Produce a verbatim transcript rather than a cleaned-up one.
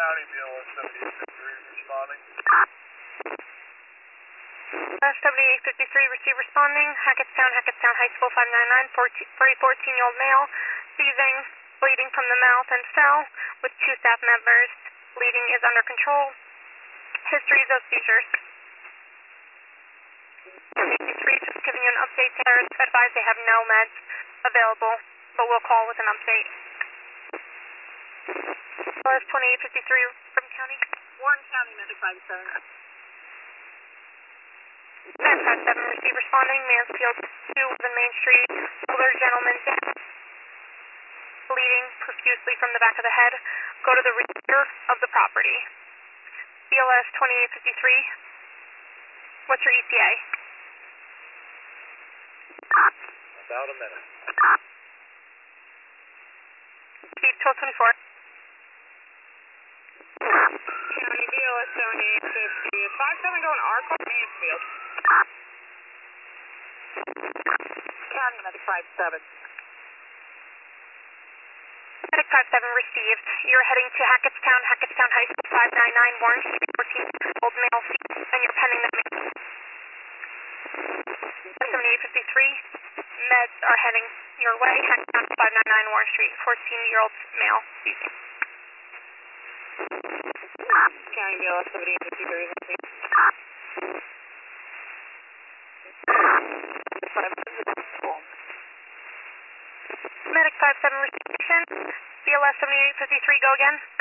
County, B L S seventy-eight fifty-three responding. Uh, seventy-eight fifty-three, receive responding. Hackettstown, Hackettstown High School, five nine nine, fourteen-year-old male, seizing, bleeding from the mouth and cell, with two staff members. Bleeding is under control. Histories of seizures. fifty-three, just giving you an update there. Advise they have no meds available, but we'll call with an update. B L S twenty-eight fifty-three from County. Warren County, Medic five seven. Med five seven, receive responding. Mansfield two, the Main Street. Older gentleman dead. Bleeding profusely from the back of the head. Go to the rear of the property. B L S twenty-eight fifty-three. What's your E T A? About a minute. Speed twelve twenty-four. County, B L S seventy-eight fifty. Is five seven going to Arco, Mansfield? County, Medic five seven. Medic five seven received. You're heading to Hackettstown, Hackettstown High School, five nine nine, Warren Street, fourteen-year-old male, and you're pending the seventy-eight fifty-three. Meds are heading your way. Hackettstown, five nine nine, Warren Street, fourteen-year-old male, seizing. County, B L S seventy-eight fifty-three. Medic five seven reception. B L S seventy-eight fifty-three, go again.